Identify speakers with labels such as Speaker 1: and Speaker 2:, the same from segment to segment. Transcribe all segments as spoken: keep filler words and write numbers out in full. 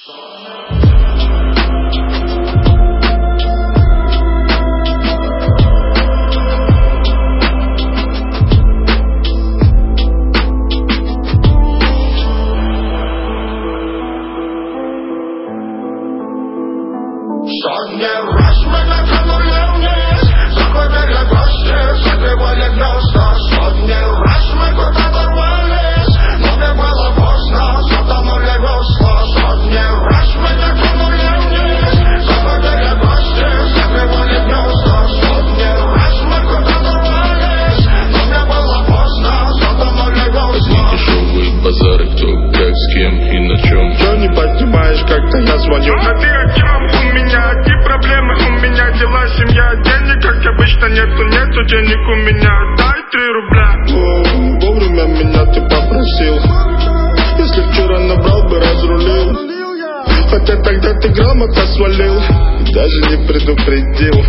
Speaker 1: Сотни раз мы натянули вниз, заходили гости, закрывали гнезда. Сотни раз мы куда-то рвались, но не было поздно, затонули весла. Сотни раз мы натянули вниз, заходили гости, закрывали гнезда. Сотни раз мы куда-то рвались, но не было поздно, затонули весла.
Speaker 2: Одни дешевые базары, кто как, с кем и на чем.
Speaker 3: Чё не понимаешь, как-то я звоню?
Speaker 4: А ты о чем? У меня одни проблемы, у меня дела, семья, денег, как обычно, нету, нету денег у меня, дай три рубля.
Speaker 3: О, вовремя меня ты попросил, если вчера набрал бы, разрулил. Хотя тогда ты грамотно свалил, даже не предупредил.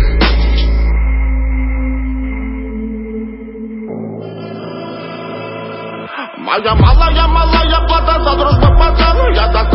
Speaker 1: Моя малая, малая плата за дружбу пацану, я так